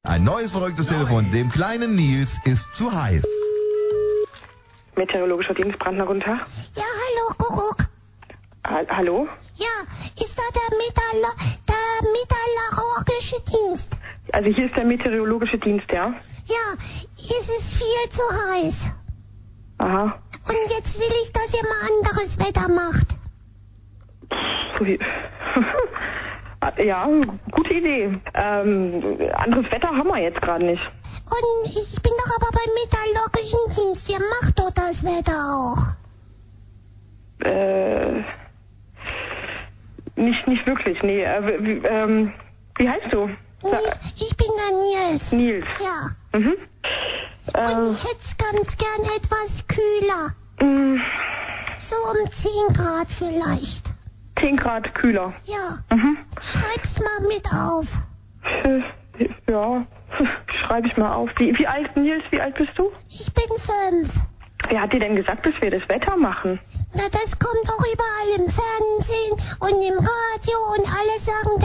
Ein neues verrücktes Telefon. Dem kleinen Nils ist zu heiß. Meteorologischer Dienst, Brandner, guten Tag. Ja, hallo, Kuckuck. Hallo? Ja, ist da der meteorologische Dienst? Also hier ist der Meteorologische Dienst, ja? Ja, es ist viel zu heiß. Aha. Und jetzt will ich, dass ihr mal anderes Wetter macht. Ja, gute Idee. Anderes Wetter haben wir jetzt gerade nicht. Und ich bin doch aber beim meteorologischen Dienst. Ihr macht doch das Wetter auch. Nicht wirklich, nee. Wie heißt du? Ich bin der Nils. Nils. Ja. Mhm. Und ich hätte es ganz gern etwas kühler. So um 10 Grad vielleicht. 10 Grad kühler. Ja. Mhm. Schreib's mal mit auf. Ja, schreibe ich mal auf. Wie alt, Nils, wie alt bist du? Ich bin 5. Wer hat dir denn gesagt, dass wir das Wetter machen? Na, das kommt doch überall im Fernsehen und im Radio und alle sagen,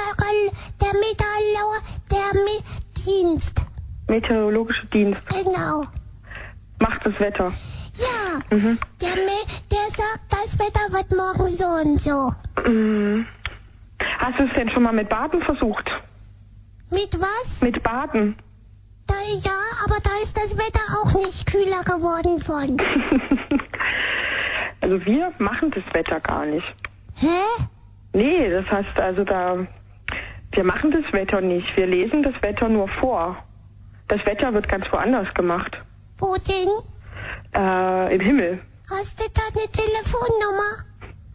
der Dienst. Meteorologische Dienst. Genau. Macht das Wetter. Ja, Mhm. der sagt, das Wetter wird morgen so und so. Mhm. Hast du es denn schon mal mit Baden versucht? Mit was? Mit Baden. Ja, aber da ist das Wetter auch nicht kühler geworden von. Also wir machen das Wetter gar nicht. Hä? Nee, das heißt also wir machen das Wetter nicht. Wir lesen das Wetter nur vor. Das Wetter wird ganz woanders gemacht. Wo denn? Im Himmel. Hast du da eine Telefonnummer?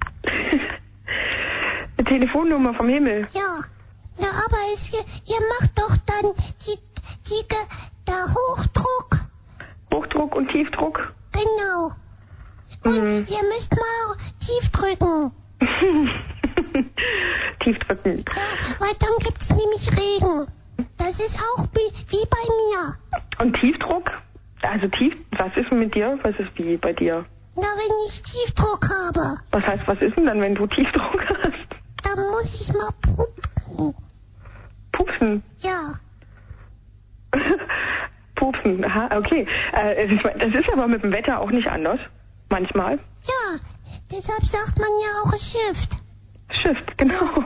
Eine Telefonnummer vom Himmel? Ja. Na, aber ihr macht doch dann der Hochdruck. Hochdruck und Tiefdruck? Genau. Und ihr müsst mal tief drücken. Tief drücken. Ja, weil dann gibt's nämlich Regen. Das ist auch wie bei mir. Und Tiefdruck? Also was ist denn mit dir? Was ist wie bei dir? Na, wenn ich Tiefdruck habe. Was heißt, was ist denn dann, wenn du Tiefdruck hast? Dann muss ich mal pupsen. Pupsen? Ja. Pupsen, aha, okay. Das ist aber mit dem Wetter auch nicht anders. Manchmal. Ja, deshalb sagt man ja auch Shift. Shift, genau.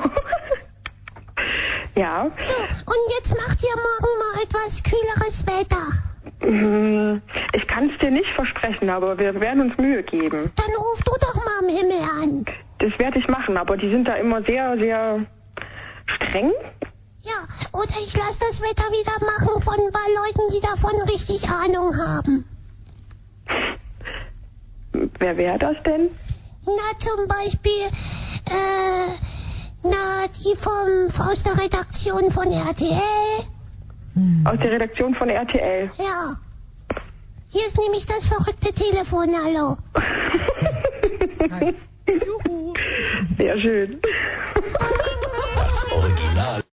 Ja. So, und jetzt macht ihr morgen mal etwas kühleres Wetter. Ich kann es dir nicht versprechen, aber wir werden uns Mühe geben. Dann ruf du doch mal am Himmel an. Das werde ich machen, aber die sind da immer sehr, sehr streng. Ja, oder ich lasse das Wetter wieder machen von ein paar Leuten, die davon richtig Ahnung haben. Wer wäre das denn? Na, zum Beispiel, die aus der Redaktion von RTL. Aus der Redaktion von RTL. Ja. Hier ist nämlich das verrückte Telefon, hallo. Sehr schön.